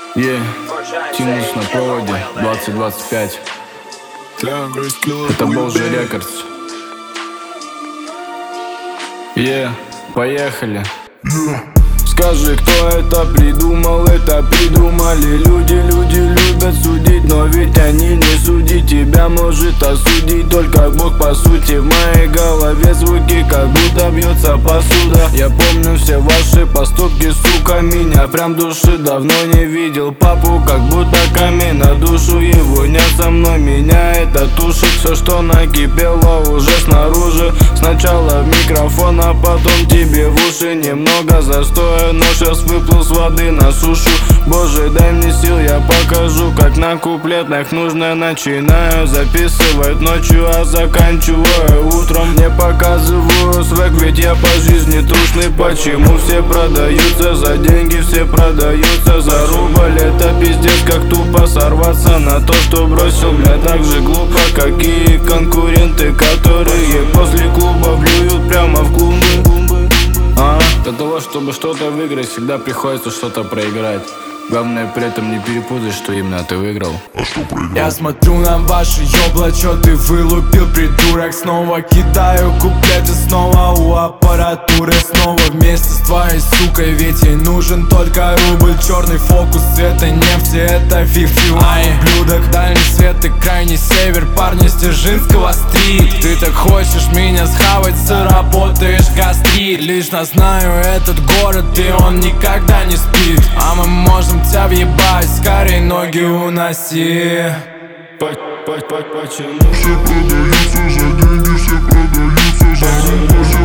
Тинус на проводе 2025. Это был же Рекордс. Поехали. Скажи, кто это придумал? Это придумали люди. Люди любят судить, но ведь они не судить. Тебя может осудить только Бог по сути. В моей голове звуки, как будто бьется посуда. Я помню все ваши поступки, сука. Меня прям души давно не видел. Папу как будто камень на душу. Его нет со мной, меня это тушит. Все, что накипело уже снаружи. Сначала в микрофон, а потом тебе в уши. Немного застоя, но сейчас выплыл с воды на сушу. Боже, дай мне сил, я покажу, как на куплетах нужно. Начинаю записывать ночью, а заканчиваю утром. Не показываю свек, ведь я по жизни трушный. Почему все продаются за деньги, все продаются за рубль? Это пиздец, как тупо сорваться на то, что бросил. Бля, так же глупо, как и конкуренты, которые после клуба блюют прямо в клумбы. Для того, чтобы что-то выиграть, всегда приходится что-то проиграть. Главное при этом не перепутать, что именно ты выиграл. Я смотрю на ваше ёбло, чё ты вылупил, придурок. Снова кидаю куплеты, снова у аппаратуры. Снова вместе с твоей сукой, ведь ей нужен только рубль. Черный фокус цвета нефти, это 51 ублюдок. Дальний свет и крайний север, парни с Дзержинского стрит. Ты так хочешь меня схавать, заработаешь гастрит. Лично знаю этот город, и он никогда не спит. А мы можем тебя въебать, скорей ноги уноси. Почему? Все продаются за деньги, все продаются за деньги.